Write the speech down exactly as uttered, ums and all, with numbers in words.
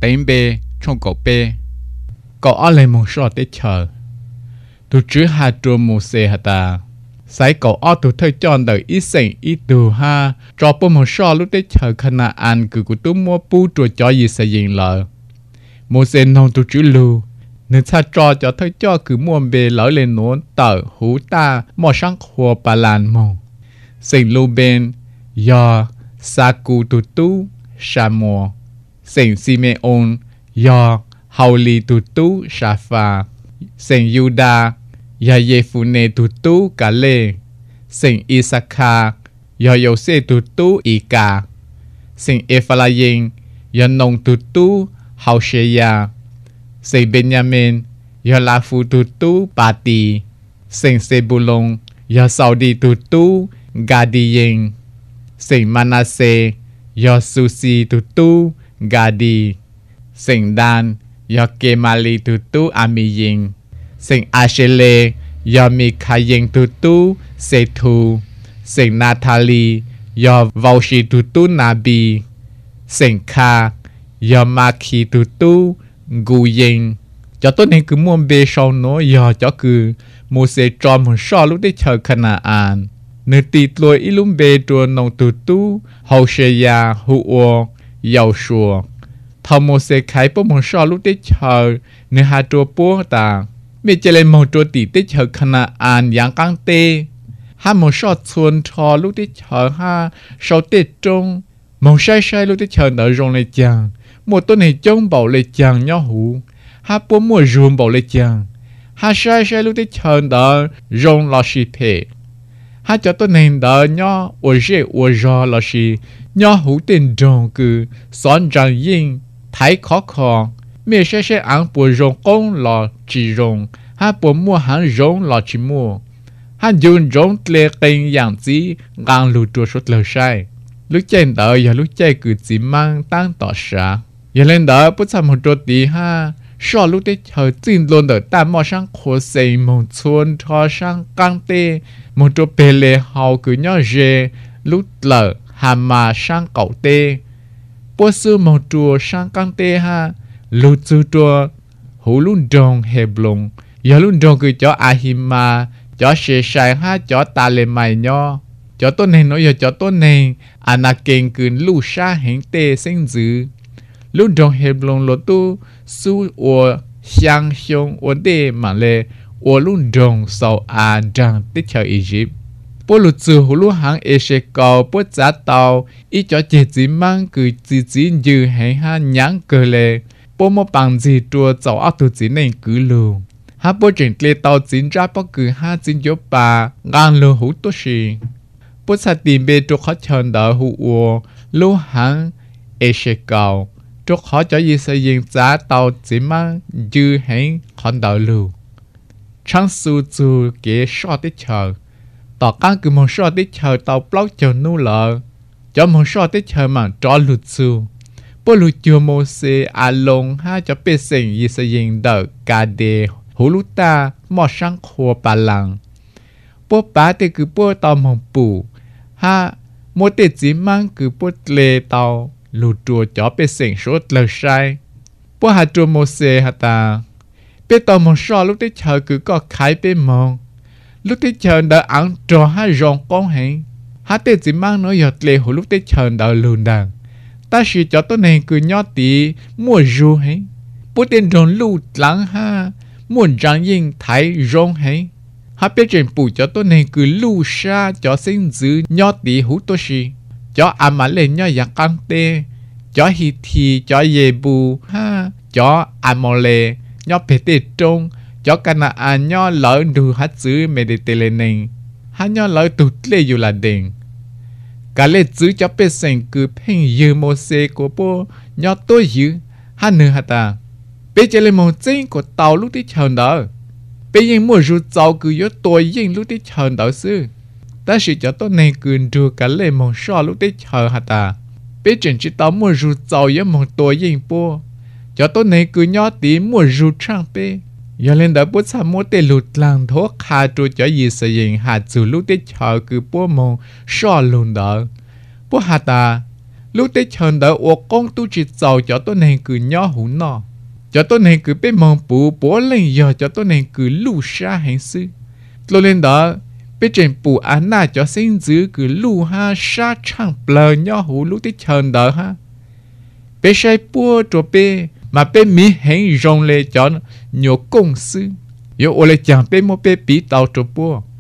tên bê trong cậu bê cậu ở lại một số để chờ tụi chứ hai trùa một xe hả ta sai cậu ở tụi thời chọn đời ít sinh ít đồ ha cho bố một số lúc để chờ khả năng ăn cứ của tụi mua bù trùa cho gì sẽ dừng lỡ một xe nông tụi chứ lưu nên cha cho cho thời cho cứ mua bê lỡ lên nón tờ hú ta mò sáng khô bà lan mong sinh lưu bên do sa cụ tụt tu sa mùa sinh Simeon do hầu lì tụt tu sa pha sinh Juda do Yephune tụt tu cả lê sinh Isaka do Yose tụt tu Ika sinh Ephraim do nông tụt tu Hosea sinh Benjamin do La Phu tụt tu Pati sinh Sebulon do Saudi tụt tu Gadiyin sinh Manasseh do Susi tụt tu Gadi sinh Dan do Kemali tụt tu Amiyin sinh Ashele do Mikayin tụt tu Sethu sinh Natali do Vaushi tụt tu Nabi sinh Kha do Maki tụt tu Guyin cho tôi nên cứ muốn bê sau nó do cho cứ mua xe cho một số lúc để chờ khả năng ăn nơi tịt lôi ít lúc bê trùa nông tụt tu hậu xe ya hữu ô giàu sùa thầu một xe khai bố một số lúc để chờ nơi hai trùa bố ta mẹ chạy lên một trùa tịt để chờ khả năng ăn dạng căng tê hai một số xuân cho lúc để chờ ha sau tết trung một sai sai lúc để chờ nở rong lên chàng một tuần này trông bảo lên chàng nhỏ hữu ha bố mua ruộng bảo lên chàng ha sai sai lúc đấy chờ đợi rong lo xì phê ha cho tôi nên đợi nhỏ ở dưới ở gió lo xì nhỏ hữu tiền rong cứ xóa rằng yên thấy khó khó mẹ sai sai ăn bữa rong công lo chỉ rong ha bố mua hàng rong lo chỉ mua ha dùng rong lệ kinh dạng gì ngang lụt trôi suốt lời sai lúc trên đợi giờ lúc chơi cứ chỉ mang tăng tỏ xa giờ lên đợi bút sao một chỗ tí ha sau lúc đấy chờ tin luôn đợi ta mò sang khổ xây một chuồn cho sang căng tê một chỗ bề lệ hậu cứ nhỏ dê lúc lợ hà mà sang cậu tê bố sư một chùa sang căng tê ha lúc chú chùa hú lúc đồng hẹp lùng giờ lúc đồng cứ cho ahima cho xe sai ha cho ta lên mày nhỏ cho tôi này nói giờ cho tôi này anh à kênh cứ lúc xa hình tê sinh dữ lúc đồng hẹp lùng lột tu su ở xiang xiong ở đây mà lệ ở lúc đồng sau à rằng tích chờ Egypt bố lụt từ hồ lúc hàng Asia cầu bố giá tàu ít cho chế chỉ mang cứ chỉ chỉ như hay ha nhãn cơ lệ bố một bằng gì chùa cháu ác tu chỉ nên cứ luôn ha bố chuyển lệ tàu chính ra bố cứ ha chính yếu bà ngang lưu hữu tốt gì bố sa tìm bê chùa khó chọn đỡ hữu ở lúc hàng Asia cầu chúc họ cho gì xây dựng giá tàu chỉ mang dư hẹn còn đợi lưu chẳng su chu kế so tích chờ tỏ căn cứ một so tích chờ tàu blog chờ nu lợ cho một so tích chờ mà cho lụt su bố lụt chưa mô xe à lông ha cho bê sinh gì xây dựng đợi cả đề hú lũ ta mò sang khô bà lăng bố bá tê cứ bố tàu mong bù ha mô tê chỉ mang cứ bố lê tàu lụt chùa cho bê sinh số lời sai bố hà chùa mô xe hà ta bê tàu một so lúc đấy chờ cứ có khai bê mong lúc đấy chờ đợi ăn trò ha rong con hẹn ha tê chỉ mang nó giọt lệ hồi lúc đấy chờ đợi lùn đàn ta chỉ cho tôi này cứ nhỏ tí mua ru hẹn bố tên rong lù lắng ha muốn rằng yên thái rong hẹn ha biết chuyện bù cho tôi này cứ lù xa cho sinh dữ nhỏ tí hú tôi xì cho à mà lên nhỏ giặc căng tê cho hi thì cho ye bù ha cho à mò lệ nhỏ bể tê trông cho cả na à nhỏ lỡ đủ hát chữ mê đề tê lên nền hát nhỏ lỡ tụt lê dù là đền cả lê chữ cho bê sành cứ phênh dư mô xê của bố nhỏ tôi dữ hát nữ hát ta bê chê lên một chênh của tàu lúc tí chờ đỡ bê yên mua rù cháu cứ yếu tôi yên lúc tí chờ đỡ sư ta sẽ cho tôi này cứ rù cả lê một so lúc tí chờ hát ta bê trình chỉ tao mua rù cháu yếu một tôi yên bố cho tôi này cứ nhỏ tí mua rù trang bê giờ lên đó bố sa mua tê lụt làng thuốc hà trù cho gì sử dụng hà chủ lúc tê chờ cứ bố mong so luôn đó bố hà ta lúc tới chọn đợi ô con tu chỉ giàu cho tôi này cứ nhỏ hú nọ cho tôi này cứ biết mong bù bố lên giờ cho tôi này cứ lù xa hành sư tôi lên đó biết trên bù án na cho sinh giữ cứ lù ha xa chẳng bờ nhỏ hú lúc tới chọn đợi ha biết sai bùa cho biết mà biết mi hành rong lệ cho nhiều công sư yo ô lệ chẳng biết một biết bí tàu cho bùa